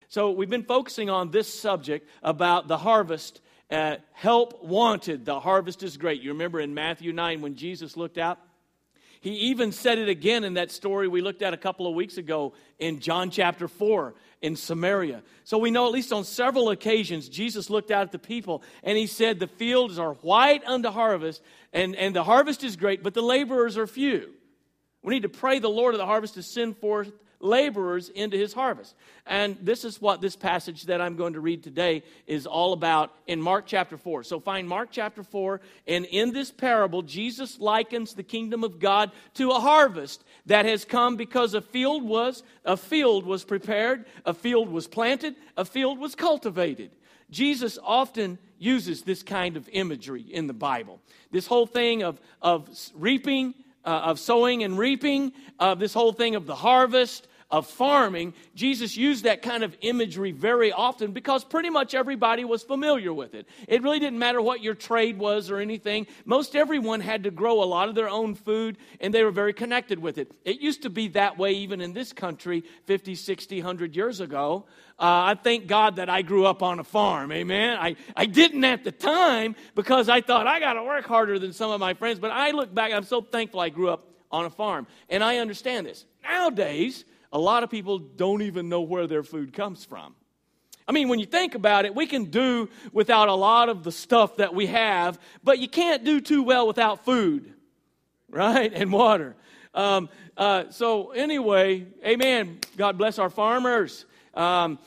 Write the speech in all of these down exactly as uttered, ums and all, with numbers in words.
So we've been focusing on this subject about the harvest. Uh, help wanted. The harvest is great. You remember in Matthew nine when Jesus looked out? He even said it again in that story we looked at a couple of weeks ago in John chapter four in Samaria. So we know at least on several occasions Jesus looked out at the people and he said the fields are white unto harvest and, and the harvest is great, but the laborers are few. We need to pray the Lord of the harvest to send forth laborers into his harvest. And this is what this passage that I'm going to read today is all about in Mark chapter four. So find Mark chapter four, and in this parable, Jesus likens the kingdom of God to a harvest that has come because a field was a field was prepared, a field was planted, a field was cultivated. Jesus often uses this kind of imagery in the Bible. This whole thing of, of reaping, Uh, of sowing and reaping, of uh, this whole thing of the harvest, of farming, Jesus used that kind of imagery very often because pretty much everybody was familiar with it. It really didn't matter what your trade was or anything. Most everyone had to grow a lot of their own food, and they were very connected with it. It used to be that way even in this country fifty, sixty, one hundred years ago. Uh, I thank God that I grew up on a farm, amen? I, I didn't at the time because I thought I got to work harder than some of my friends, but I look back, I'm so thankful I grew up on a farm, and I understand this. Nowadays, a lot of people don't even know where their food comes from. I mean, when you think about it, we can do without a lot of the stuff that we have, but you can't do too well without food, right, and water. Um, uh, so anyway, amen, God bless our farmers. Um,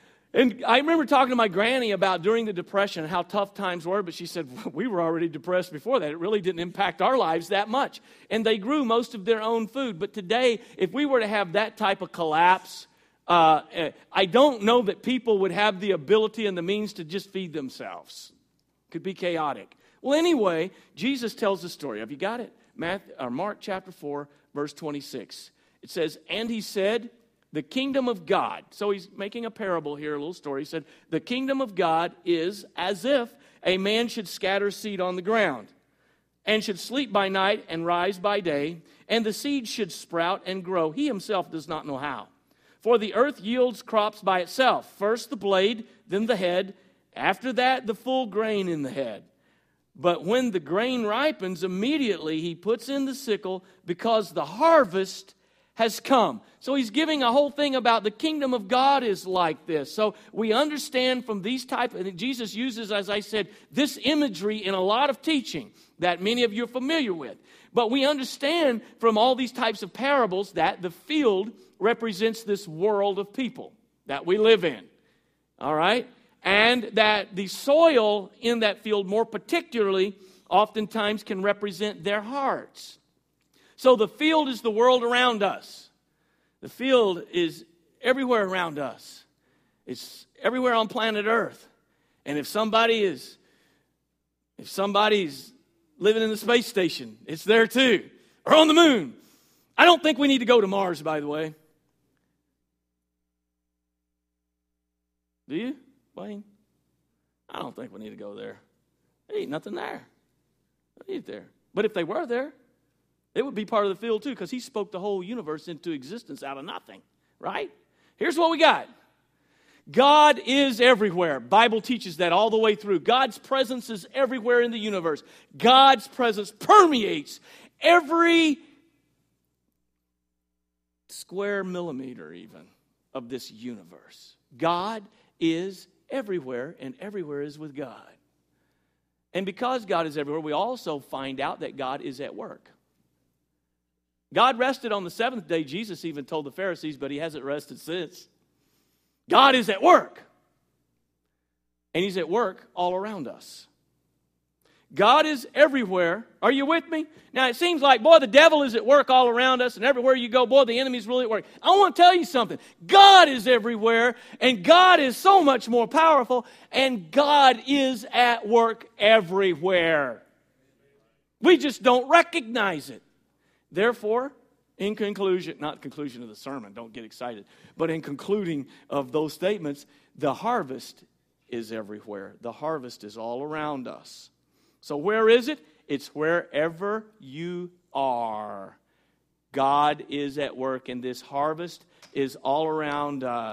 and I remember talking to my granny about during the Depression how tough times were, but she said, we were already depressed before that. It really didn't impact our lives that much. And they grew most of their own food. But today, if we were to have that type of collapse, uh, I don't know that people would have the ability and the means to just feed themselves. It could be chaotic. Well, anyway, Jesus tells the story. Have you got it? Matthew, or Mark chapter four, verse twenty-six. It says, and he said, the kingdom of God. So he's making a parable here, a little story. He said, the kingdom of God is as if a man should scatter seed on the ground and should sleep by night and rise by day, and the seed should sprout and grow. He himself does not know how. For the earth yields crops by itself. First the blade, then the head. After that, the full grain in the head. But when the grain ripens, immediately he puts in the sickle because the harvest has come. So he's giving a whole thing about the kingdom of God is like this. So we understand from these type, and Jesus uses, as I said, this imagery in a lot of teaching that many of you are familiar with. But we understand from all these types of parables that the field represents this world of people that we live in. All right? And that the soil in that field, more particularly, oftentimes can represent their hearts. So the field is the world around us. The field is everywhere around us. It's everywhere on planet Earth. And if somebody is, if somebody's living in the space station, it's there too. Or on the moon. I don't think we need to go to Mars, by the way. Do you, Wayne? I don't think we need to go there. There ain't nothing there. There ain't there. But if they were there, it would be part of the field too, because he spoke the whole universe into existence out of nothing, right? Here's what we got. God is everywhere. Bible teaches that all the way through. God's presence is everywhere in the universe. God's presence permeates every square millimeter even of this universe. God is everywhere, and everywhere is with God. And because God is everywhere, we also find out that God is at work. God rested on the seventh day, Jesus even told the Pharisees, but he hasn't rested since. God is at work. And he's at work all around us. God is everywhere. Are you with me? Now, it seems like, boy, the devil is at work all around us, and everywhere you go, boy, the enemy's really at work. I want to tell you something. God is everywhere, and God is so much more powerful, and God is at work everywhere. We just don't recognize it. Therefore, in conclusion, not conclusion of the sermon, don't get excited, but in concluding of those statements, the harvest is everywhere. The harvest is all around us. So where is it? It's wherever you are. God is at work, and this harvest is all around us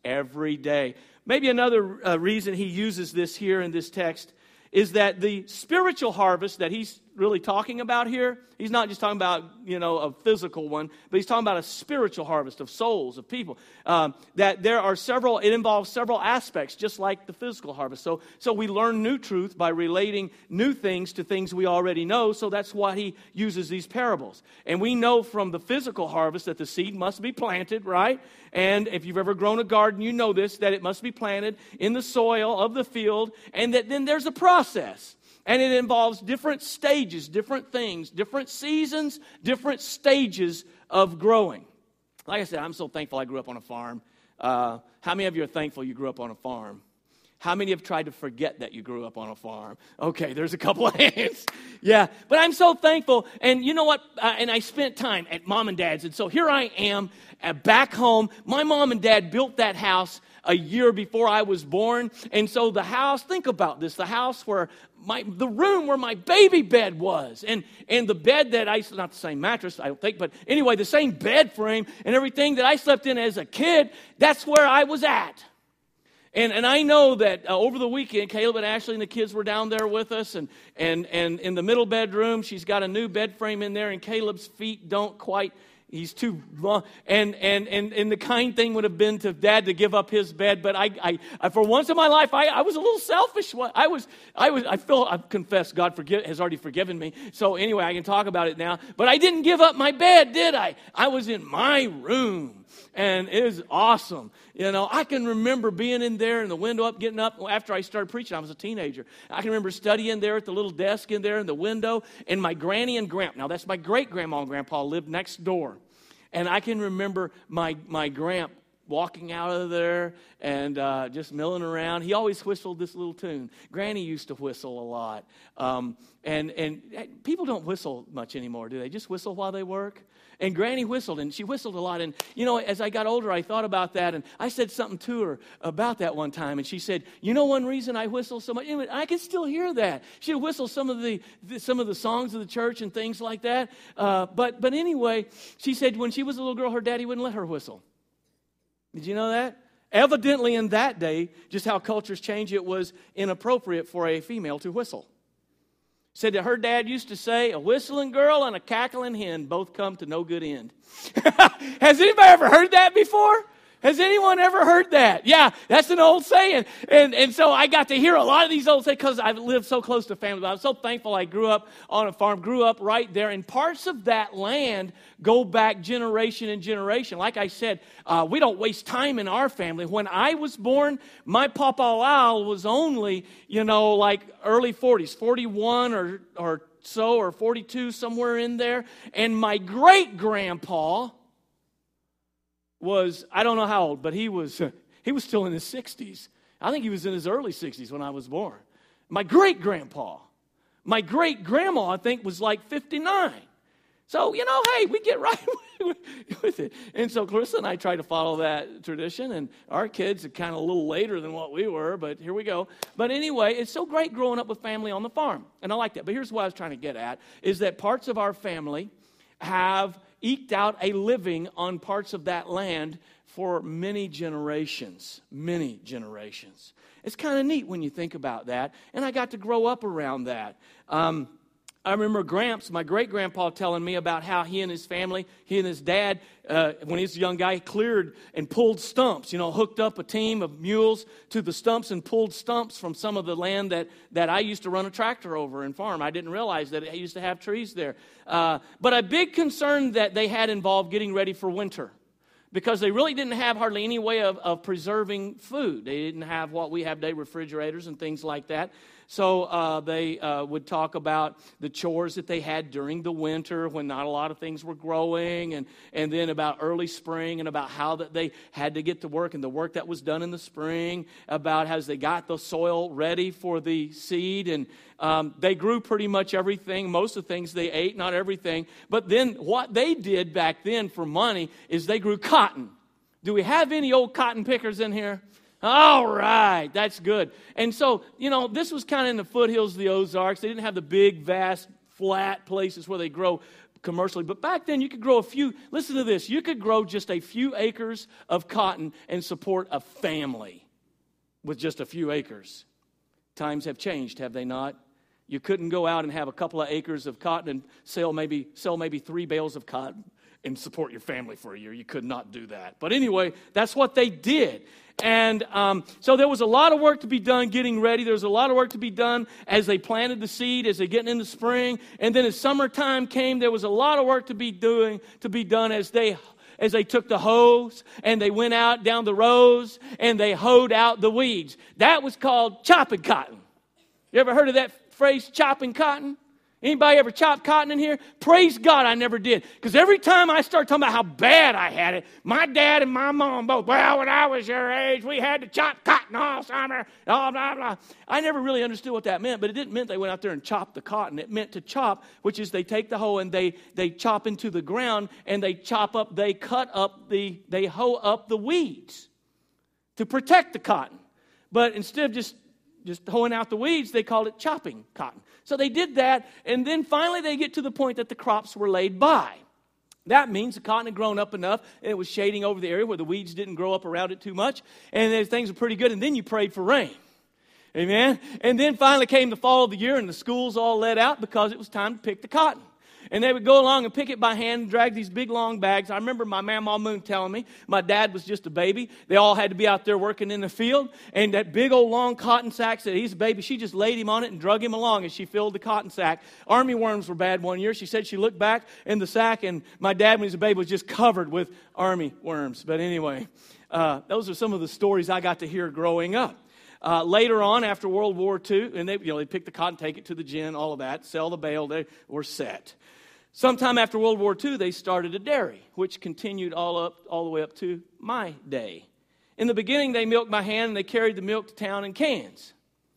every day. Maybe another uh, reason he uses this here in this text is that the spiritual harvest that he's really talking about here, he's not just talking about, you know, a physical one, but he's talking about a spiritual harvest of souls, of people. Um, that there are several, it involves several aspects, just like the physical harvest. So, so we learn new truth by relating new things to things we already know, so that's why he uses these parables. And we know from the physical harvest that the seed must be planted, right? And if you've ever grown a garden, you know this, that it must be planted in the soil of the field, and that then there's a process. And it involves different stages, different things, different seasons, different stages of growing. Like I said, I'm so thankful I grew up on a farm. Uh, how many of you are thankful you grew up on a farm? How many have tried to forget that you grew up on a farm? Okay, there's a couple of hands. Yeah, but I'm so thankful. And you know what? Uh, and I spent time at mom and dad's. And so here I am uh, back home. My mom and dad built that house a year before I was born. And so the house, think about this, the house where my, the room where my baby bed was. And, and the bed that I, not the same mattress, I don't think, but anyway, the same bed frame and everything that I slept in as a kid, that's where I was at. And and I know that uh, over the weekend, Caleb and Ashley and the kids were down there with us. And, and, and in the middle bedroom, she's got a new bed frame in there. And Caleb's feet don't quite, he's too long. And, and, and, and the kind thing would have been to Dad to give up his bed. But I, I, I for once in my life, I, I was a little selfish. I was, I was, I feel, I've confessed, God forgive, has already forgiven me. So anyway, I can talk about it now. But I didn't give up my bed, did I? I was in my room. And it was awesome. You know, I can remember being in there and the window up, getting up. After I started preaching, I was a teenager. I can remember studying there at the little desk in there in the window. And my granny and grandpa, now that's my great-grandma and grandpa, lived next door. And I can remember my, my grandpa walking out of there and uh, just milling around. He always whistled this little tune. Granny used to whistle a lot. Um, and, and people don't whistle much anymore, do they? Just whistle while they work? And Granny whistled, and she whistled a lot. And, you know, as I got older, I thought about that, and I said something to her about that one time. And she said, you know one reason I whistle so much? I can still hear that. She would whistle some of the, the some of the songs of the church and things like that. Uh, but but anyway, she said when she was a little girl, her daddy wouldn't let her whistle. Did you know that? Evidently in that day, just how cultures change, it was inappropriate for a female to whistle. Said that her dad used to say, a whistling girl and a cackling hen both come to no good end. Has anybody ever heard that before? Has anyone ever heard that? Yeah, that's an old saying. And and so I got to hear a lot of these old sayings because I've lived so close to family. But I'm so thankful I grew up on a farm, grew up right there. And parts of that land go back generation and generation. Like I said, uh, we don't waste time in our family. When I was born, my Papa Lal was only, you know, like early forties, forty-one or, or so, or forty-two, somewhere in there. And my great-grandpa was, I don't know how old, but he was he was still in his sixties. I think he was in his early sixties when I was born. My great-grandpa, my great-grandma, I think, was like fifty-nine. So, you know, hey, we get right with it. And so Clarissa and I try to follow that tradition, and our kids are kind of a little later than what we were, but here we go. But anyway, it's so great growing up with family on the farm, and I like that. But here's what I was trying to get at, is that parts of our family have eked out a living on parts of that land for many generations, many generations. It's kind of neat when you think about that, and I got to grow up around that. Um, I remember Gramps, my great-grandpa, telling me about how he and his family, he and his dad, uh, when he was a young guy, cleared and pulled stumps, you know, hooked up a team of mules to the stumps and pulled stumps from some of the land that, that I used to run a tractor over and farm. I didn't realize that it used to have trees there. Uh, but a big concern that they had involved getting ready for winter, because they really didn't have hardly any way of, of preserving food. They didn't have what we have today, refrigerators and things like that. So uh, they uh, would talk about the chores that they had during the winter when not a lot of things were growing, and, and then about early spring and about how that they had to get to work and the work that was done in the spring, about how they got the soil ready for the seed. And um, they grew pretty much everything, most of the things they ate, not everything. But then what they did back then for money is they grew cotton. Do we have any old cotton pickers in here? All right, that's good. And so, you know, this was kind of in the foothills of the Ozarks. They didn't have the big, vast, flat places where they grow commercially. But back then, you could grow a few, listen to this, you could grow just a few acres of cotton and support a family with just a few acres. Times have changed, have they not? You couldn't go out and have a couple of acres of cotton and sell maybe sell maybe three bales of cotton and support your family for a year. You could not do that. But anyway, that's what they did. And um, so there was a lot of work to be done getting ready. There was a lot of work to be done as they planted the seed, as they getting into spring. And then as summertime came, there was a lot of work to be doing to be done as they as they took the hoes and they went out down the rows and they hoed out the weeds. That was called chopping cotton. You ever heard of that phrase, chopping cotton? Anybody ever chop cotton in here? Praise God, I never did. Because every time I start talking about how bad I had it, my dad and my mom both, well, when I was your age, we had to chop cotton all summer, blah, blah, blah. I never really understood what that meant, but it didn't mean they went out there and chopped the cotton. It meant to chop, which is they take the hoe and they, they chop into the ground and they chop up, they cut up the, they hoe up the weeds to protect the cotton. But instead of just Just hoeing out the weeds, they called it chopping cotton. So they did that, and then finally they get to the point that the crops were laid by. That means the cotton had grown up enough, and it was shading over the area where the weeds didn't grow up around it too much, and then things were pretty good, and then you prayed for rain. Amen? And then finally came the fall of the year, and the schools all let out because it was time to pick the cotton. And they would go along and pick it by hand and drag these big, long bags. I remember my Mama Moon telling me my dad was just a baby. They all had to be out there working in the field. And that big old long cotton sack said he's a baby. She just laid him on it and drug him along as she filled the cotton sack. Army worms were bad one year. She said she looked back in the sack and my dad, when he was a baby, was just covered with army worms. But anyway, uh, those are some of the stories I got to hear growing up. Uh, later on, after World War Two, and they, you know, they pick the cotton, take it to the gin, all of that, sell the bale, they were set. Sometime after World War Two, they started a dairy, which continued all up, all the way up to my day. In the beginning, they milked by hand, and they carried the milk to town in cans.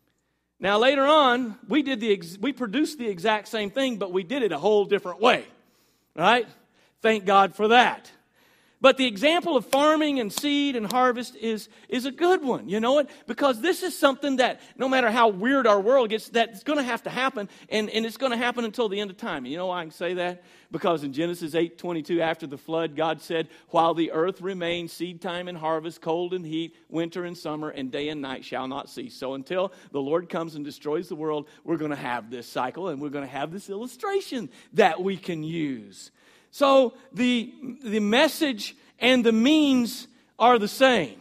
Now, later on, we did the ex- we produced the exact same thing, but we did it a whole different way, right? Thank God for that. But the example of farming and seed and harvest is, is a good one, you know what? Because this is something that, no matter how weird our world gets, that's going to have to happen, and, and it's going to happen until the end of time. You know why I can say that? Because in Genesis eight twenty-two, after the flood, God said, while the earth remains, seed time and harvest, cold and heat, winter and summer, and day and night shall not cease. So until the Lord comes and destroys the world, we're going to have this cycle, and we're going to have this illustration that we can use. So the, the message and the means are the same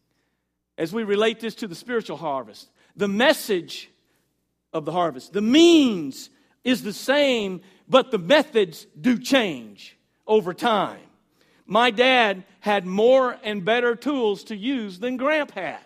as we relate this to the spiritual harvest. The message of the harvest, the means is the same, but the methods do change over time. My dad had more and better tools to use than Gramp had,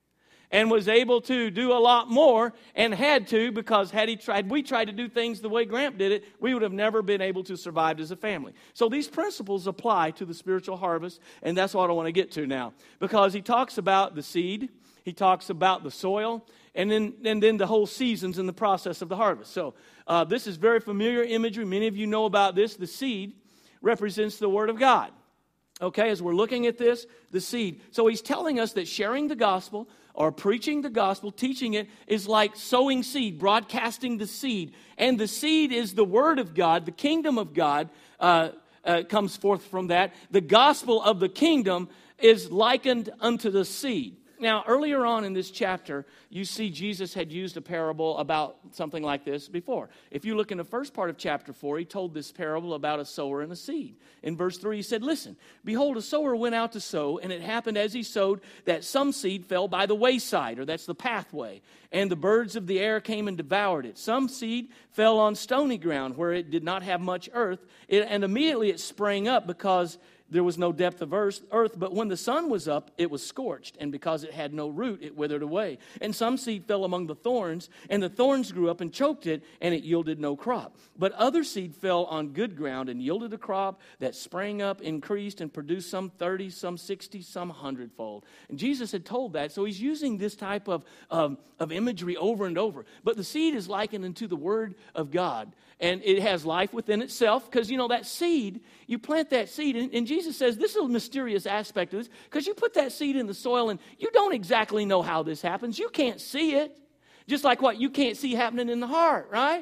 and was able to do a lot more, and had to, because had he tried, we tried to do things the way Gramp did it, we would have never been able to survive as a family. So these principles apply to the spiritual harvest, and that's what I want to get to now. Because he talks about the seed, he talks about the soil, and then, and then the whole seasons in the process of the harvest. So uh, this is very familiar imagery. Many of you know about this. The seed represents the Word of God. Okay, as we're looking at this, the seed. So he's telling us that sharing the gospel or preaching the gospel, teaching it, is like sowing seed, broadcasting the seed. And the seed is the word of God, the kingdom of God uh, uh, comes forth from that. The gospel of the kingdom is likened unto the seed. Now, earlier on in this chapter, you see Jesus had used a parable about something like this before. If you look in the first part of chapter four, he told this parable about a sower and a seed. In verse three, he said, listen, behold, a sower went out to sow, and it happened as he sowed that some seed fell by the wayside, or that's the pathway, and the birds of the air came and devoured it. Some seed fell on stony ground where it did not have much earth, it, and immediately it sprang up because there was no depth of earth, but when the sun was up, it was scorched, and because it had no root, it withered away. And some seed fell among the thorns, and the thorns grew up and choked it, and it yielded no crop. But other seed fell on good ground and yielded a crop that sprang up, increased, and produced some thirty, some sixty, some hundredfold. And Jesus had told that, so he's using this type of, um, of imagery over and over. But the seed is likened unto the Word of God, and it has life within itself, because, you know, that seed, you plant that seed, and, and Jesus says this is a mysterious aspect of this, because you put that seed in the soil, and you don't exactly know how this happens. You can't see it, just like what you can't see happening in the heart, right?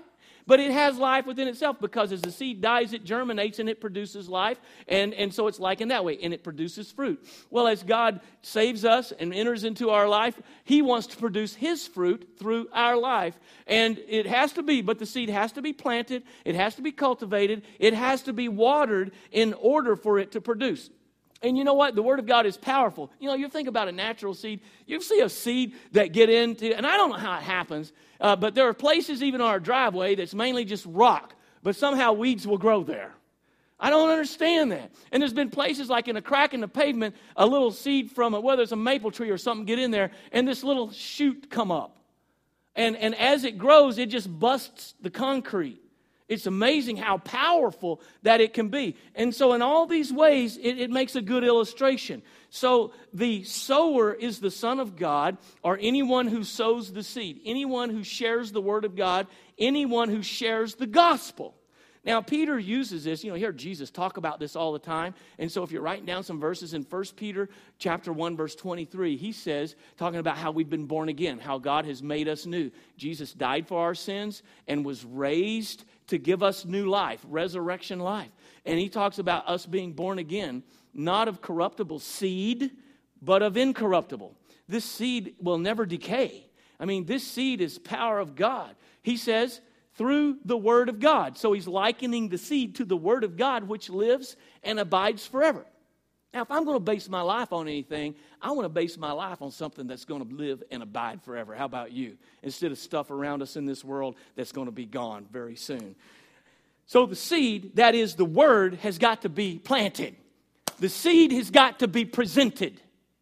But it has life within itself, because as the seed dies, it germinates and it produces life. And, and so it's like in that way, and it produces fruit. Well, as God saves us and enters into our life, He wants to produce His fruit through our life. And it has to be, but the seed has to be planted, it has to be cultivated, it has to be watered in order for it to produce. And you know what? The Word of God is powerful. You know, you think about a natural seed. You see a seed that get into, and I don't know how it happens, uh, but there are places even on our driveway that's mainly just rock, but somehow weeds will grow there. I don't understand that. And there's been places like in a crack in the pavement, a little seed from, a, whether it's a maple tree or something, get in there, and this little shoot come up. And, and as it grows, it just busts the concrete. It's amazing how powerful that it can be. And so in all these ways, it, it makes a good illustration. So the sower is the Son of God, or anyone who sows the seed, anyone who shares the Word of God, anyone who shares the gospel. Now, Peter uses this. You know, you hear Jesus talk about this all the time. And so if you're writing down some verses in First Peter chapter one, verse twenty-three, he says, talking about how we've been born again, how God has made us new. Jesus died for our sins and was raised to give us new life, resurrection life. And he talks about us being born again, not of corruptible seed, but of incorruptible. This seed will never decay. I mean, this seed is power of God. He says, through the Word of God. So he's likening the seed to the Word of God, which lives and abides forever. Now, if I'm going to base my life on anything, I want to base my life on something that's going to live and abide forever. How about you? Instead of stuff around us in this world that's going to be gone very soon. So the seed, that is the Word, has got to be planted. The seed has got to be presented.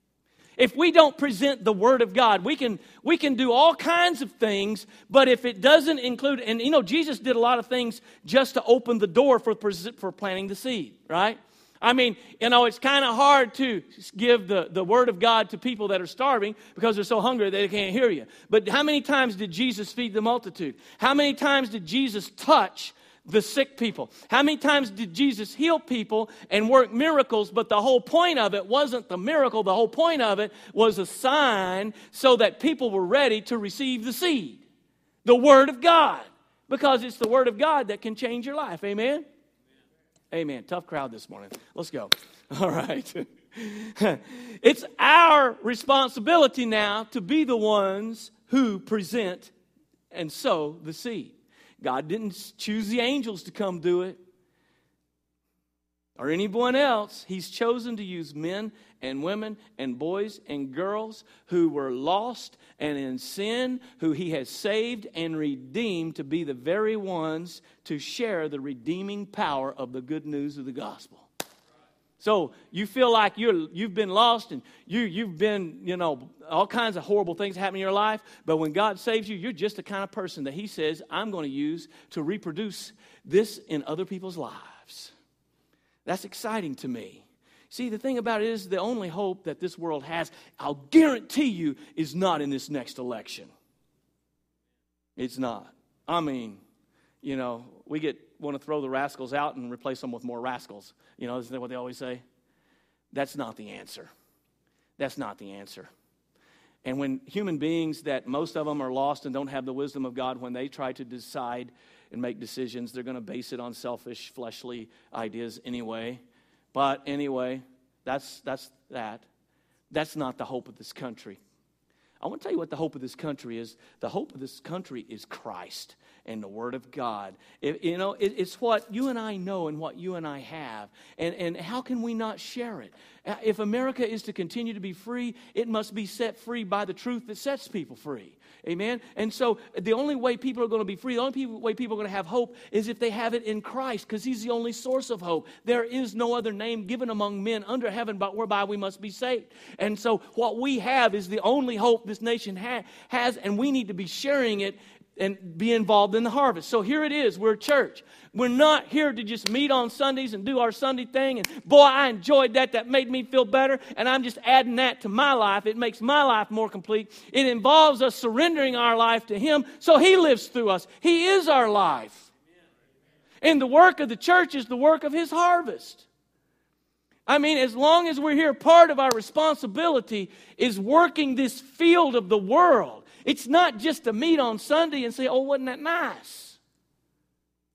If we don't present the Word of God, we can we can do all kinds of things, but if it doesn't include, and you know, Jesus did a lot of things just to open the door for, for planting the seed, right? I mean, you know, it's kind of hard to give the, the Word of God to people that are starving because they're so hungry they can't hear you. But how many times did Jesus feed the multitude? How many times did Jesus touch the sick people? How many times did Jesus heal people and work miracles? But the whole point of it wasn't the miracle. The whole point of it was a sign so that people were ready to receive the seed, the Word of God, because it's the Word of God that can change your life. Amen? Amen. Tough crowd this morning. Let's go. All right. It's our responsibility now to be the ones who present and sow the seed. God didn't choose the angels to come do it or anyone else. He's chosen to use men and women and boys and girls who were lost and in sin, who He has saved and redeemed to be the very ones to share the redeeming power of the good news of the gospel. So you feel like you're, you've been lost and you, you've been, you know, all kinds of horrible things happen in your life. But when God saves you, you're just the kind of person that He says, I'm going to use to reproduce this in other people's lives. That's exciting to me. See, the thing about it is the only hope that this world has, I'll guarantee you, is not in this next election. It's not. I mean, you know, we get want to throw the rascals out and replace them with more rascals. You know, isn't that what they always say? That's not the answer. That's not the answer. And when human beings, that most of them are lost and don't have the wisdom of God, when they try to decide and make decisions, they're going to base it on selfish, fleshly ideas anyway. But anyway, that's that's that. That's not the hope of this country. I want to tell you what the hope of this country is. The hope of this country is Christ and the Word of God. It, you know, it, it's what you and I know and what you and I have. And, and how can we not share it? If America is to continue to be free, it must be set free by the truth that sets people free. Amen? And so the only way people are going to be free, the only people, way people are going to have hope is if they have it in Christ, because He's the only source of hope. There is no other name given among men under heaven but whereby we must be saved. And so what we have is the only hope this nation ha- has, and we need to be sharing it and be involved in the harvest. So here it is. We're a church. We're not here to just meet on Sundays and do our Sunday thing. And boy, I enjoyed that. That made me feel better. And I'm just adding that to my life. It makes my life more complete. It involves us surrendering our life to Him so He lives through us. He is our life. And the work of the church is the work of His harvest. I mean, as long as we're here, part of our responsibility is working this field of the world. It's not just to meet on Sunday and say, oh, wasn't that nice?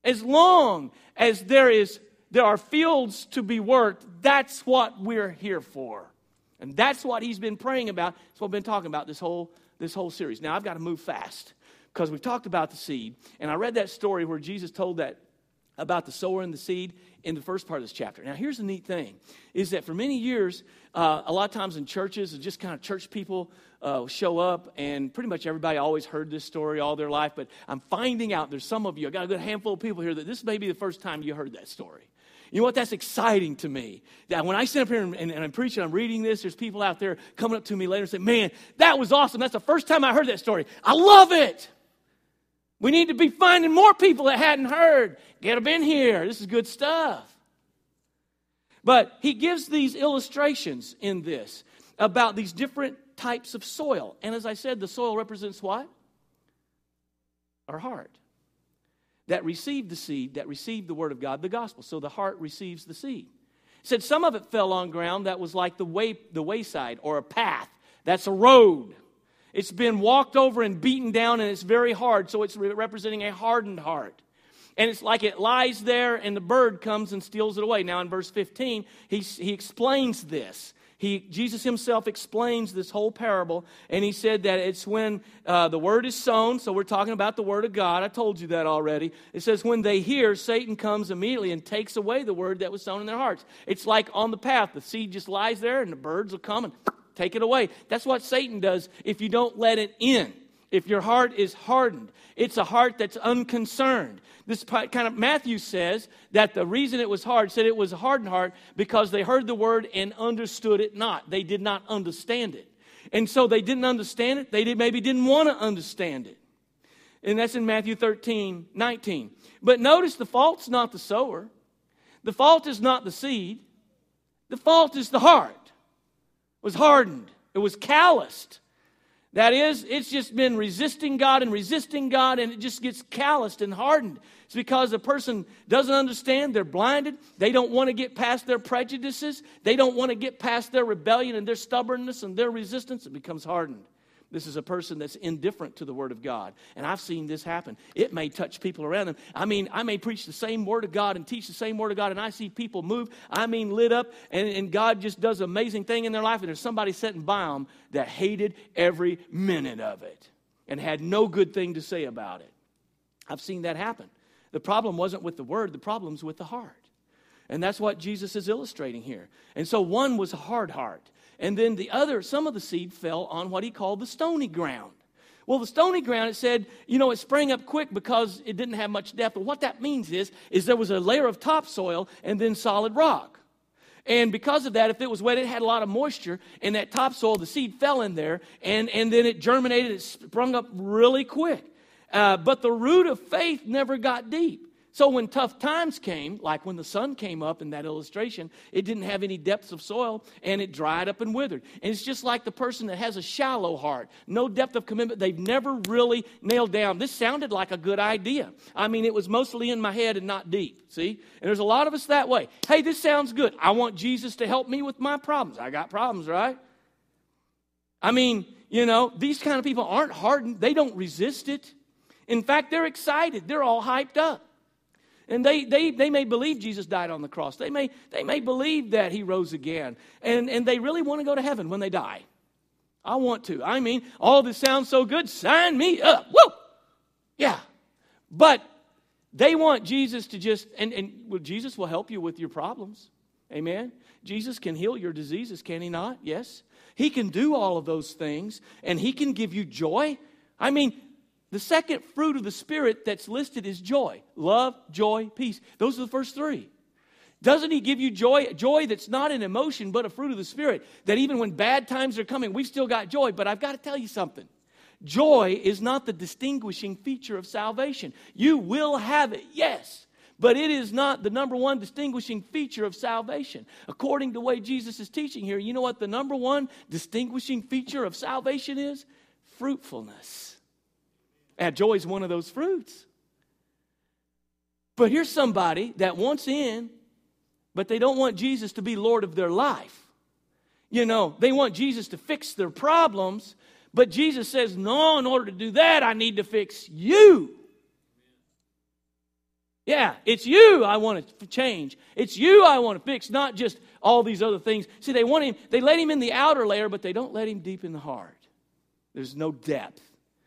As long as there is there are fields to be worked, that's what we're here for. And that's what he's been praying about. That's what I've been talking about this whole this whole series. Now, I've got to move fast because we've talked about the seed. And I read that story where Jesus told that about the sower and the seed in the first part of this chapter. Now, here's the neat thing, is that for many years, uh, a lot of times in churches, just kind of church people uh, show up, and pretty much everybody always heard this story all their life, but I'm finding out there's some of you, I got a good handful of people here, that this may be the first time you heard that story. You know what? That's exciting to me. That when I stand up here and, and, and I'm preaching, I'm reading this, there's people out there coming up to me later and say, man, that was awesome. That's the first time I heard that story. I love it. We need to be finding more people that hadn't heard. Get them in here. This is good stuff. But he gives these illustrations in this about these different types of soil. And as I said, the soil represents what? Our heart. That received the seed, that received the word of God, the gospel. So the heart receives the seed. It said some of it fell on ground that was like the way, the wayside or a path. That's a road. It's been walked over and beaten down, and it's very hard, so it's representing a hardened heart. And it's like it lies there, and the bird comes and steals it away. Now, in verse fifteen, he, he explains this. He, Jesus himself explains this whole parable, and he said that it's when uh, the word is sown, so we're talking about the word of God. I told you that already. It says when they hear, Satan comes immediately and takes away the word that was sown in their hearts. It's like on the path. The seed just lies there, and the birds will come and take it away. That's what Satan does if you don't let it in. If your heart is hardened, it's a heart that's unconcerned. This kind of, Matthew says that the reason it was hard, said it was a hardened heart because they heard the word and understood it not. They did not understand it. And so they didn't understand it. They did, maybe didn't want to understand it. And that's in Matthew thirteen, nineteen. But notice the fault's not the sower. The fault is not the seed. The fault is the heart. It was hardened. It was calloused. That is, it's just been resisting God and resisting God, and it just gets calloused and hardened. It's because the person doesn't understand. They're blinded. They don't want to get past their prejudices. They don't want to get past their rebellion and their stubbornness and their resistance. It becomes hardened. This is a person that's indifferent to the Word of God. And I've seen this happen. It may touch people around them. I mean, I may preach the same Word of God and teach the same Word of God, and I see people move, I mean, lit up, and, and God just does an amazing thing in their life, and there's somebody sitting by them that hated every minute of it and had no good thing to say about it. I've seen that happen. The problem wasn't with the Word. The problem's with the heart. And that's what Jesus is illustrating here. And so one was a hard heart. And then the other, some of the seed fell on what he called the stony ground. Well, the stony ground, it said, you know, it sprang up quick because it didn't have much depth. But what that means is, is there was a layer of topsoil and then solid rock. And because of that, if it was wet, it had a lot of moisture. And that topsoil, the seed fell in there. And, and then it germinated. It sprung up really quick. Uh, but the root of faith never got deep. So when tough times came, like when the sun came up in that illustration, it didn't have any depths of soil, and it dried up and withered. And it's just like the person that has a shallow heart, no depth of commitment. They've never really nailed down. This sounded like a good idea. I mean, it was mostly in my head and not deep, see? And there's a lot of us that way. Hey, this sounds good. I want Jesus to help me with my problems. I got problems, right? I mean, you know, these kind of people aren't hardened. They don't resist it. In fact, they're excited. They're all hyped up. And they, they, they may believe Jesus died on the cross. They may, they may believe that he rose again. And, and they really want to go to heaven when they die. I want to. I mean, all this sounds so good. Sign me up. Woo! Yeah. But they want Jesus to just, and, and well, Jesus will help you with your problems. Amen? Jesus can heal your diseases, can he not? Yes. He can do all of those things. And he can give you joy. I mean, the second fruit of the Spirit that's listed is joy. Love, joy, peace. Those are the first three. Doesn't he give you joy? Joy that's not an emotion, but a fruit of the Spirit. That even when bad times are coming, we've still got joy. But I've got to tell you something. Joy is not the distinguishing feature of salvation. You will have it, yes. But it is not the number one distinguishing feature of salvation. According to the way Jesus is teaching here, you know what the number one distinguishing feature of salvation is? Fruitfulness. And joy is one of those fruits. But here's somebody that wants in, but they don't want Jesus to be Lord of their life. You know, they want Jesus to fix their problems, but Jesus says, no, in order to do that, I need to fix you. Yeah, it's you I want to change. It's you I want to fix, not just all these other things. See, they want him, they let him in the outer layer, but they don't let him deep in the heart. There's no depth.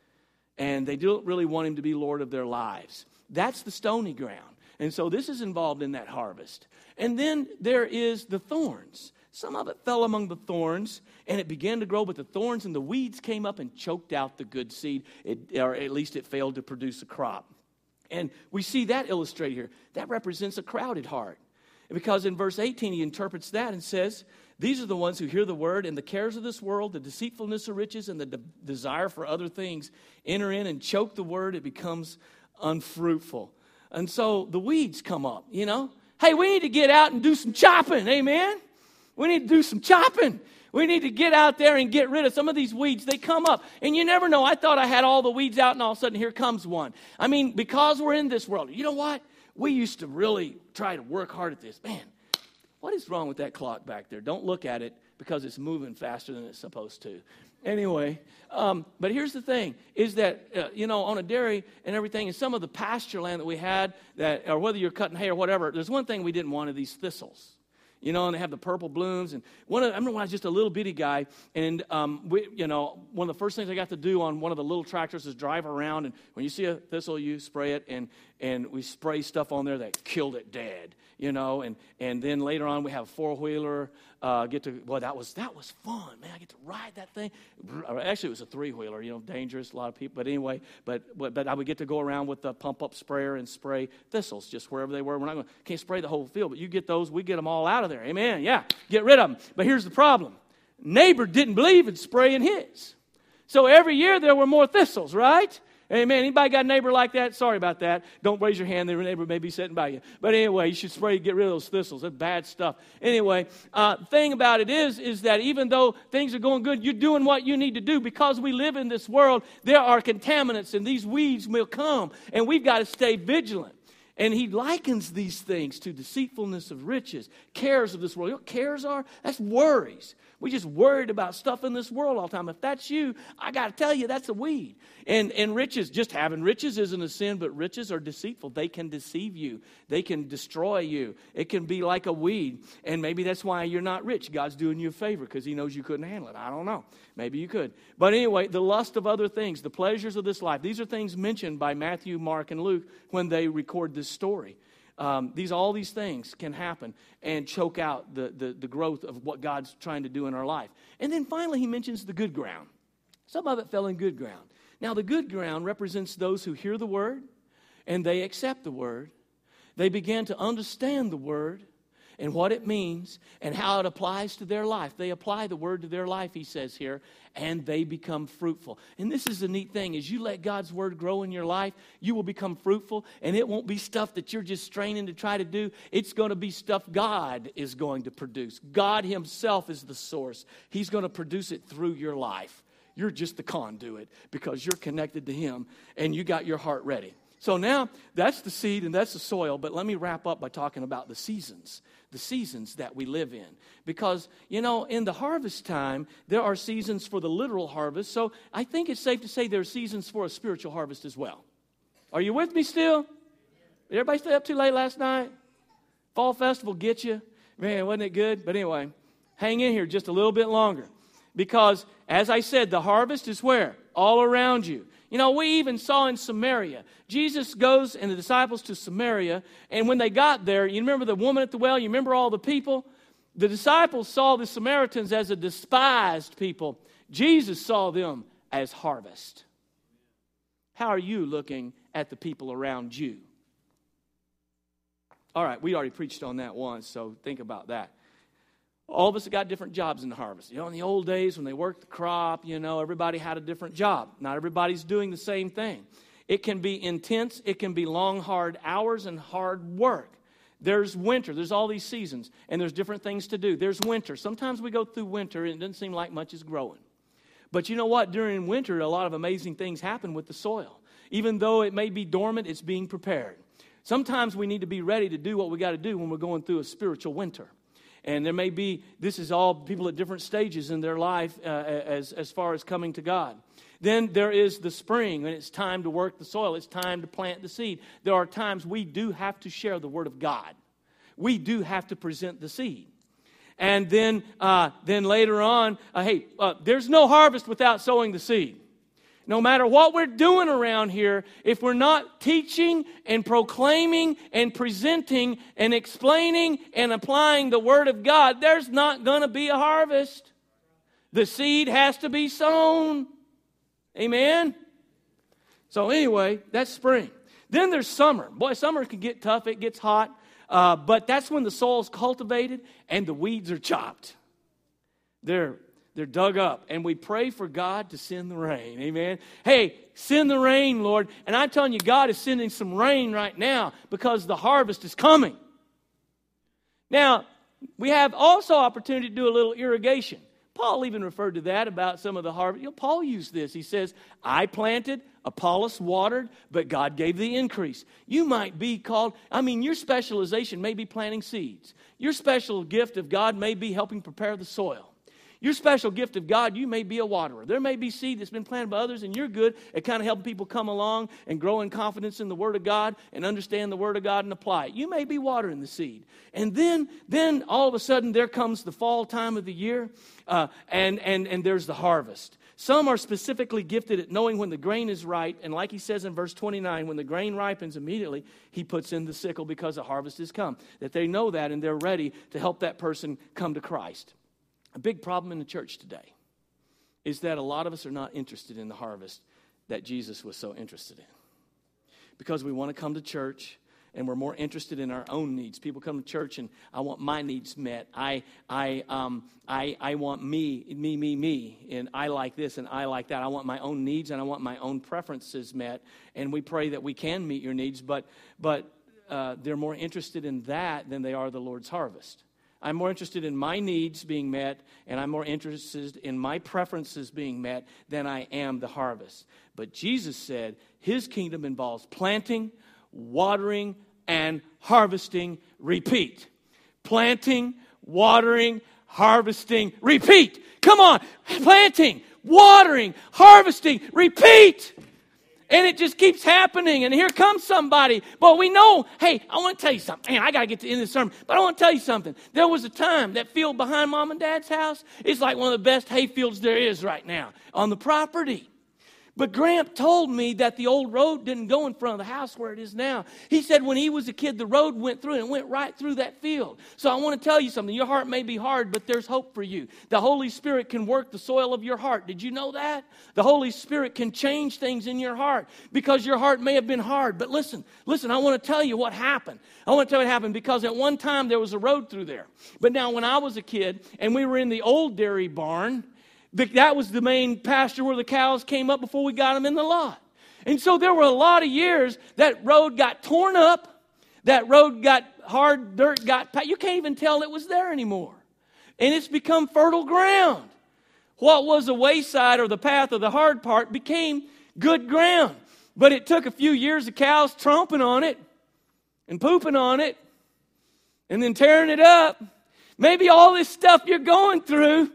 And they don't really want him to be Lord of their lives. That's the stony ground. And so this is involved in that harvest. And then there is the thorns. Some of it fell among the thorns, and it began to grow, but the thorns and the weeds came up and choked out the good seed, it, or at least it failed to produce a crop. And we see that illustrated here. That represents a crowded heart. Because in verse eighteen, he interprets that and says, these are the ones who hear the word, and the cares of this world, the deceitfulness of riches, and the de- desire for other things enter in and choke the word. It becomes unfruitful. And so the weeds come up, you know. Hey, we need to get out and do some chopping, amen? We need to do some chopping. We need to get out there and get rid of some of these weeds. They come up. And you never know. I thought I had all the weeds out, and all of a sudden here comes one. I mean, because we're in this world. You know what? We used to really try to work hard at this. Man, what is wrong with that clock back there? Don't look at it because it's moving faster than it's supposed to. Anyway, um, but here's the thing, is that, uh, you know, on a dairy and everything, and some of the pasture land that we had, that, or whether you're cutting hay or whatever, there's one thing we didn't want of these thistles. You know, and they have the purple blooms. And one of, I remember when I was just a little bitty guy, and, um, we, you know, one of the first things I got to do on one of the little tractors is drive around. And when you see a thistle, you spray it, and, and we spray stuff on there that killed it dead, you know. And, and then later on, we have a four-wheeler. Uh, get to, well, that was that was fun, man. I get to ride that thing. Actually, it was a three-wheeler, you know, dangerous, a lot of people. But anyway, but but, but I would get to go around with the pump-up sprayer and spray thistles just wherever they were. We're not going to, can't spray the whole field, but you get those, we get them all out of there. Amen, yeah, get rid of them. But here's the problem. Neighbor didn't believe in spraying his. So every year there were more thistles, right? Amen. Anybody got a neighbor like that? Sorry about that. Don't raise your hand. Their neighbor may be sitting by you. But anyway, you should spray, get rid of those thistles. That's bad stuff. Anyway, uh, thing about it is, is that even though things are going good, you're doing what you need to do. Because we live in this world, there are contaminants, and these weeds will come. And we've got to stay vigilant. And he likens these things to deceitfulness of riches, cares of this world. You know what cares are? That's worries. We just worried about stuff in this world all the time. If that's you, I got to tell you, that's a weed. And and riches, just having riches isn't a sin, but riches are deceitful. They can deceive you. They can destroy you. It can be like a weed. And maybe that's why you're not rich. God's doing you a favor because he knows you couldn't handle it. I don't know. Maybe you could. But anyway, the lust of other things, the pleasures of this life. These are things mentioned by Matthew, Mark, and Luke when they record this story. Um, these all these things can happen and choke out the, the, the growth of what God's trying to do in our life. And then finally, he mentions the good ground. Some of it fell in good ground. Now, the good ground represents those who hear the word and they accept the word. They begin to understand the word and what it means and how it applies to their life. They apply the word to their life, he says here, and they become fruitful. And this is the neat thing. As you let God's word grow in your life, you will become fruitful, and it won't be stuff that you're just straining to try to do. It's going to be stuff God is going to produce. God himself is the source. He's going to produce it through your life. You're just the conduit because you're connected to him, and you got your heart ready. So now, that's the seed and that's the soil, but let me wrap up by talking about the seasons, the seasons that we live in. Because, you know, in the harvest time, there are seasons for the literal harvest, so I think it's safe to say there are seasons for a spiritual harvest as well. Are you with me still? Did everybody stay up too late last night? Fall Festival get you? Man, wasn't it good? But anyway, hang in here just a little bit longer. Because, as I said, the harvest is where? All around you. You know, we even saw in Samaria. Jesus goes and the disciples to Samaria, and when they got there, you remember the woman at the well? You remember all the people? The disciples saw the Samaritans as a despised people. Jesus saw them as harvest. How are you looking at the people around you? All right, we already preached on that once, so think about that. All of us have got different jobs in the harvest. You know, in the old days when they worked the crop, you know, everybody had a different job. Not everybody's doing the same thing. It can be intense. It can be long, hard hours and hard work. There's winter. There's all these seasons, and there's different things to do. There's winter. Sometimes we go through winter, and it doesn't seem like much is growing. But you know what? During winter, a lot of amazing things happen with the soil. Even though it may be dormant, it's being prepared. Sometimes we need to be ready to do what we got to do when we're going through a spiritual winter. And there may be, this is all people at different stages in their life uh, as, as far as coming to God. Then there is the spring, and it's time to work the soil. It's time to plant the seed. There are times we do have to share the Word of God. We do have to present the seed. And then, uh, then later on, uh, hey, uh, there's no harvest without sowing the seed. No matter what we're doing around here, if we're not teaching and proclaiming and presenting and explaining and applying the Word of God, there's not going to be a harvest. The seed has to be sown. Amen? So anyway, that's spring. Then there's summer. Boy, summer can get tough. It gets hot. Uh, but that's when the soil's cultivated and the weeds are chopped. They're They're dug up, and we pray for God to send the rain. Amen. Hey, send the rain, Lord. And I'm telling you, God is sending some rain right now because the harvest is coming. Now, we have also opportunity to do a little irrigation. Paul even referred to that about some of the harvest. You know, Paul used this. He says, I planted, Apollos watered, but God gave the increase. You might be called, I mean, your specialization may be planting seeds. Your special gift of God may be helping prepare the soil. Your special gift of God, you may be a waterer. There may be seed that's been planted by others, and you're good at kind of helping people come along and grow in confidence in the Word of God and understand the Word of God and apply it. You may be watering the seed. And then, then all of a sudden, there comes the fall time of the year, uh, and, and, and there's the harvest. Some are specifically gifted at knowing when the grain is ripe, and like he says in verse twenty-nine, when the grain ripens immediately, he puts in the sickle because the harvest has come. That they know that, and they're ready to help that person come to Christ. A big problem in the church today is that a lot of us are not interested in the harvest that Jesus was so interested in. Because we want to come to church and we're more interested in our own needs. People come to church and I want my needs met. I I um I I want me, me, me, me, and I like this and I like that. I want my own needs and I want my own preferences met. And we pray that we can meet your needs, but but uh, they're more interested in that than they are the Lord's harvest. I'm more interested in my needs being met, and I'm more interested in my preferences being met than I am the harvest. But Jesus said his kingdom involves planting, watering, and harvesting. Repeat. Planting, watering, harvesting. Repeat. Come on. Planting, watering, harvesting. Repeat. And it just keeps happening. And here comes somebody. But we know, hey, I want to tell you something. Man, I got to get to the end of the sermon. But I want to tell you something. There was a time, that field behind Mom and Dad's house, it's like one of the best hay fields there is right now on the property. But Gramp told me that the old road didn't go in front of the house where it is now. He said when he was a kid, the road went through and it went right through that field. So I want to tell you something. Your heart may be hard, but there's hope for you. The Holy Spirit can work the soil of your heart. Did you know that? The Holy Spirit can change things in your heart because your heart may have been hard. But listen, listen, I want to tell you what happened. I want to tell you what happened because at one time there was a road through there. But now when I was a kid and we were in the old dairy barn, that was the main pasture where the cows came up before we got them in the lot. And so there were a lot of years that road got torn up. That road got hard, dirt got, you can't even tell it was there anymore. And it's become fertile ground. What was the wayside or the path of the hard part became good ground. But it took a few years of cows tromping on it and pooping on it and then tearing it up. Maybe all this stuff you're going through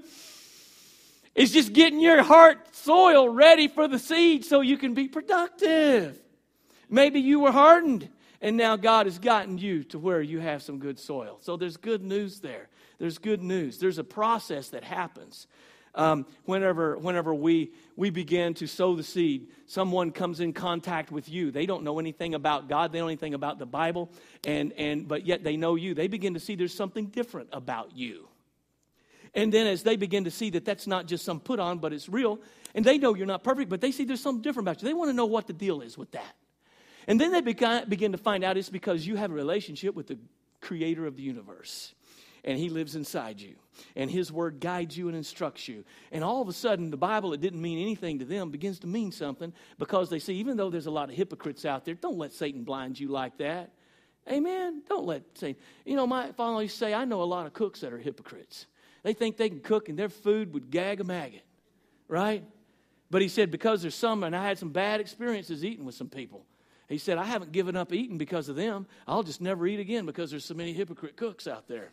it's just getting your heart soil ready for the seed so you can be productive. Maybe you were hardened, and now God has gotten you to where you have some good soil. So there's good news there. There's good news. There's a process that happens. Um, whenever whenever we, we begin to sow the seed, someone comes in contact with you. They don't know anything about God. They don't know anything about the Bible, and, and but yet they know you. They begin to see there's something different about you. And then as they begin to see that that's not just some put on, but it's real, and they know you're not perfect, but they see there's something different about you. They want to know what the deal is with that. And then they begin to find out it's because you have a relationship with the creator of the universe. And he lives inside you. And his word guides you and instructs you. And all of a sudden, the Bible, it didn't mean anything to them, begins to mean something because they see, even though there's a lot of hypocrites out there, don't let Satan blind you like that. Amen? Don't let Satan. You know, my father used to say, I know a lot of cooks that are hypocrites. They think they can cook and their food would gag a maggot, right? But he said, because there's some, and I had some bad experiences eating with some people. He said, I haven't given up eating because of them. I'll just never eat again because there's so many hypocrite cooks out there. I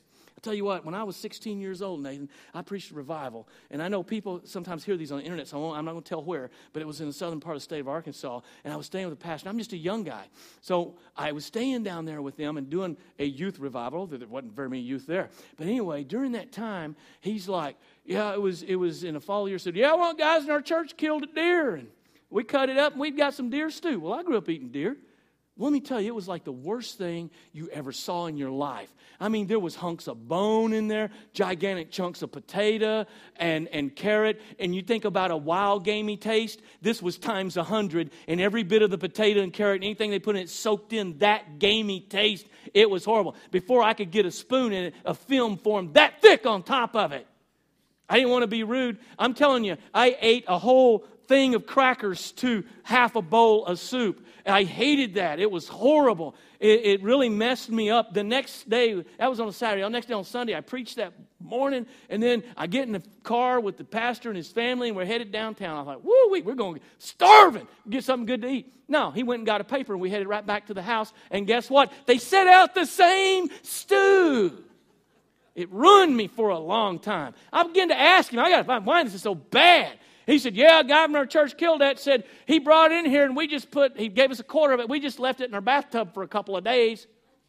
Tell you what, when I was sixteen years old, Nathan, I preached a revival. And I know people sometimes hear these on the internet, so I won't, I'm not going to tell where, but it was in the southern part of the state of Arkansas, and I was staying with a pastor. I'm just a young guy. So I was staying down there with them and doing a youth revival. There wasn't very many youth there. But anyway, during that time, he's like, yeah, it was it was in the fall year. Said, yeah, well, guys in our church killed a deer, and we cut it up, and we've got some deer stew. Well, I grew up eating deer. Let me tell you, it was like the worst thing you ever saw in your life. I mean, there was hunks of bone in there, gigantic chunks of potato and, and carrot. And you think about a wild, gamey taste, this was times a hundred. And every bit of the potato and carrot and anything they put in it soaked in that gamey taste. It was horrible. Before I could get a spoon in it, a film formed that thick on top of it. I didn't want to be rude. I'm telling you, I ate a whole thing of crackers to half a bowl of soup. I hated that. It was horrible. It, it really messed me up. The next day, that was on a Saturday. The next day on Sunday, I preached that morning, and then I get in the car with the pastor and his family, and we're headed downtown. I thought, woo, we're going to get starving, get something good to eat. No, he went and got a paper, and we headed right back to the house, and guess what? They set out the same stew. It ruined me for a long time. I began to ask him, I got to find why this is so bad. He said, yeah, a guy from our church killed that. Said he brought it in here and we just put, he gave us a quarter of it. We just left it in our bathtub for a couple of days.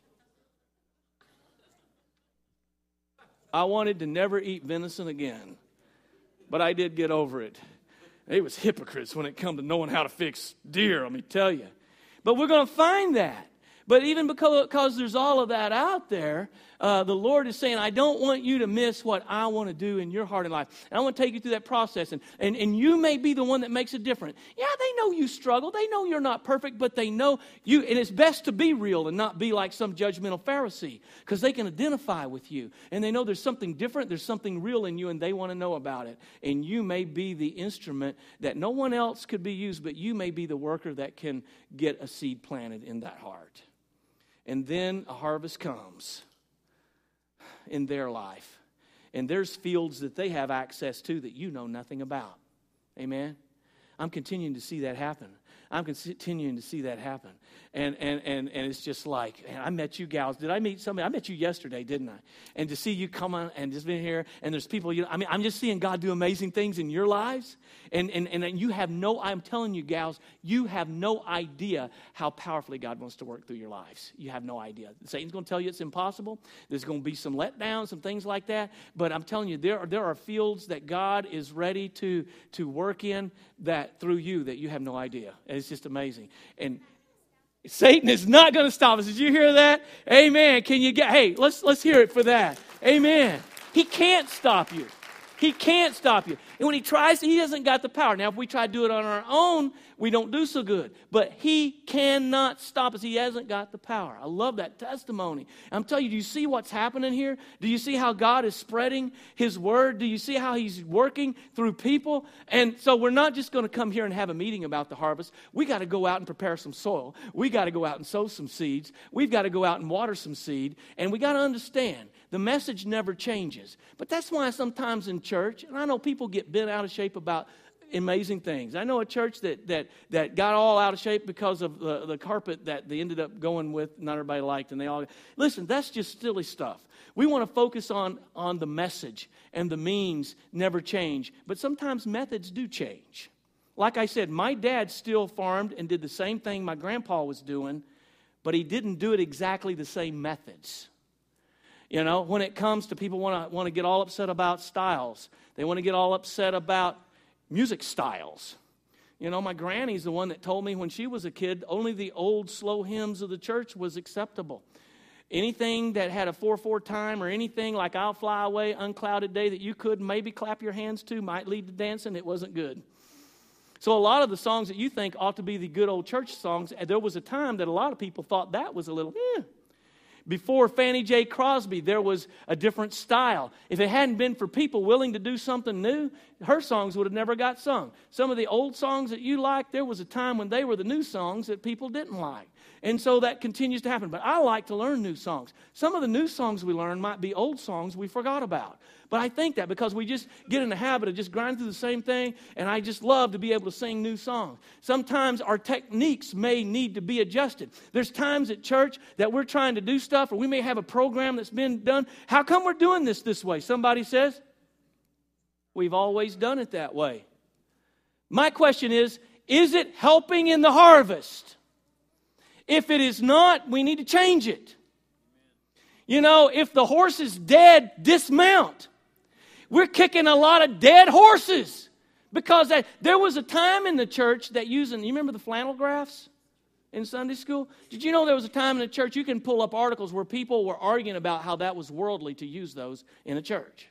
I wanted to never eat venison again. But I did get over it. They was hypocrites when it come to knowing how to fix deer, let me tell you. But we're going to find that. But even because, because there's all of that out there, uh, the Lord is saying, I don't want you to miss what I want to do in your heart and life. And I want to take you through that process. And, and, and you may be the one that makes it different. Yeah, they know you struggle. They know you're not perfect, but they know you. And it's best to be real and not be like some judgmental Pharisee, because they can identify with you. And they know there's something different. There's something real in you, and they want to know about it. And you may be the instrument that no one else could be used, but you may be the worker that can get a seed planted in that heart. And then a harvest comes in their life. And there's fields that they have access to that you know nothing about. Amen? I'm continuing to see that happen. I'm continuing to see that happen. And and and and it's just like, man, I met you gals. Did I meet somebody? I met you yesterday, didn't I? And to see you come on and just been here, and there's people, you know, I mean, I'm just seeing God do amazing things in your lives. And, and, and you have no, I'm telling you, gals, you have no idea how powerfully God wants to work through your lives. You have no idea. Satan's going to tell you it's impossible. There's going to be some letdowns, some things like that. But I'm telling you, there are, there are fields that God is ready to, to work in that through you that you have no idea. And it's just amazing. And Satan is not going to stop us. Did you hear that? Amen. Can you get, hey, let's let's hear it for that. Amen. He can't stop you. He can't stop you. And when he tries, he hasn't got the power. Now, if we try to do it on our own, we don't do so good. But he cannot stop us. He hasn't got the power. I love that testimony. I'm telling you, do you see what's happening here? Do you see how God is spreading his word? Do you see how he's working through people? And so we're not just going to come here and have a meeting about the harvest. We got to go out and prepare some soil. We got to go out and sow some seeds. We've got to go out and water some seed. And we got to understand, the message never changes. But that's why sometimes in church, and I know people get bent out of shape about amazing things. I know a church that that that got all out of shape because of the, the carpet that they ended up going with, not everybody liked, and they all... Listen, that's just silly stuff. We want to focus on, on the message, and the means never change. But sometimes methods do change. Like I said, my dad still farmed and did the same thing my grandpa was doing, but he didn't do it exactly the same methods. You know, when it comes to people want to want to get all upset about styles. They want to get all upset about music styles. You know, my granny's the one that told me when she was a kid, only the old slow hymns of the church was acceptable. Anything that had a four four time or anything like I'll Fly Away, Unclouded Day that you could maybe clap your hands to might lead to dancing, it wasn't good. So a lot of the songs that you think ought to be the good old church songs, there was a time that a lot of people thought that was a little, eh. Before Fannie J. Crosby, there was a different style. If it hadn't been for people willing to do something new, her songs would have never got sung. Some of the old songs that you like, there was a time when they were the new songs that people didn't like. And so that continues to happen. But I like to learn new songs. Some of the new songs we learn might be old songs we forgot about. But I think that because we just get in the habit of just grinding through the same thing, and I just love to be able to sing new songs. Sometimes our techniques may need to be adjusted. There's times at church that we're trying to do stuff, or we may have a program that's been done. How come we're doing this this way? Somebody says, we've always done it that way. My question is, is it helping in the harvest? If it is not, we need to change it. You know, if the horse is dead, dismount. We're kicking a lot of dead horses because I, there was a time in the church that using, you remember the flannel graphs in Sunday school? Did you know there was a time in the church you can pull up articles where people were arguing about how that was worldly to use those in a church?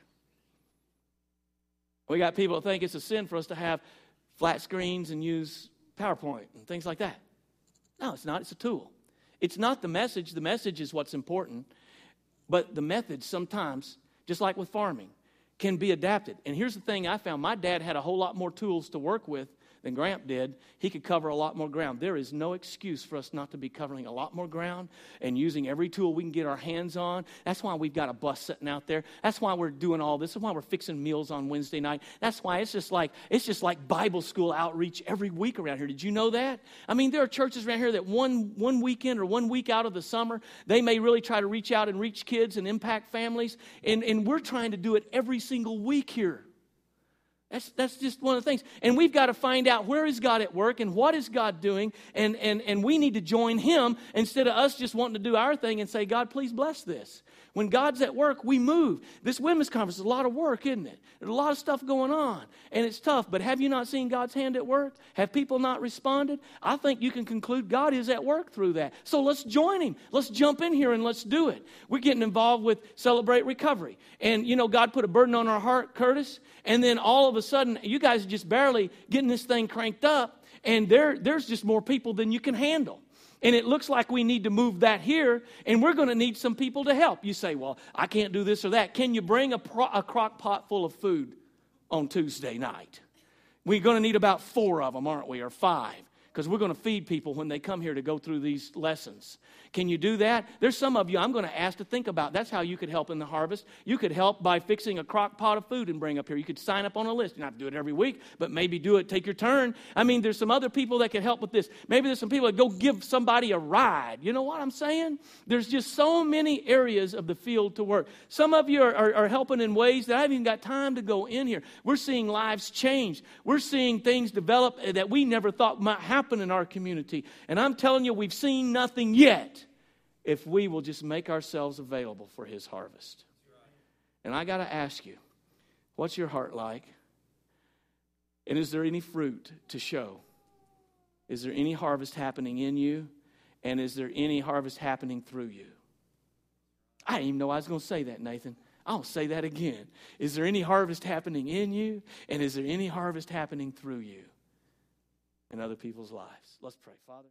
We got people that think it's a sin for us to have flat screens and use PowerPoint and things like that. No, it's not. It's a tool. It's not the message. The message is what's important. But the methods sometimes, just like with farming, can be adapted. And here's the thing I found. My dad had a whole lot more tools to work with than Gramp did. He could cover a lot more ground. There is no excuse for us not to be covering a lot more ground and using every tool we can get our hands on. That's why we've got a bus sitting out there. That's why we're doing all this. That's why we're fixing meals on Wednesday night. That's why it's just like it's just like Bible school outreach every week around here. Did you know that? I mean, there are churches around here that one one weekend or one week out of the summer, they may really try to reach out and reach kids and impact families. And, and we're trying to do it every single week here. That's, that's just one of the things. And we've got to find out where is God at work and what is God doing. And, and, and we need to join Him instead of us just wanting to do our thing and say, God, please bless this. When God's at work, we move. This women's conference is a lot of work, isn't it? There's a lot of stuff going on. And it's tough. But have you not seen God's hand at work? Have people not responded? I think you can conclude God is at work through that. So let's join Him. Let's jump in here and let's do it. We're getting involved with Celebrate Recovery. And, you know, God put a burden on our heart, Curtis. And then all of a sudden, you guys are just barely getting this thing cranked up. And there, there's just more people than you can handle. And it looks like we need to move that here, and we're going to need some people to help. You say, well, I can't do this or that. Can you bring a, pro- a crock pot full of food on Tuesday night? We're going to need about four of them, aren't we, or five? Because we're going to feed people when they come here to go through these lessons. Can you do that? There's some of you I'm going to ask to think about. That's how you could help in the harvest. You could help by fixing a crock pot of food and bring up here. You could sign up on a list. You don't have to do it every week, but maybe do it, take your turn. I mean, there's some other people that can help with this. Maybe there's some people that go give somebody a ride. You know what I'm saying? There's just so many areas of the field to work. Some of you are, are, are helping in ways that I haven't even got time to go in here. We're seeing lives change. We're seeing things develop that we never thought might happen in our community. And I'm telling you, we've seen nothing yet if we will just make ourselves available for His harvest. And I got to ask you, what's your heart like? And is there any fruit to show? Is there any harvest happening in you? And is there any harvest happening through you? I didn't even know I was going to say that, Nathan. I'll say that again. Is there any harvest happening in you? And is there any harvest happening through you? In other people's lives. Let's pray. Father.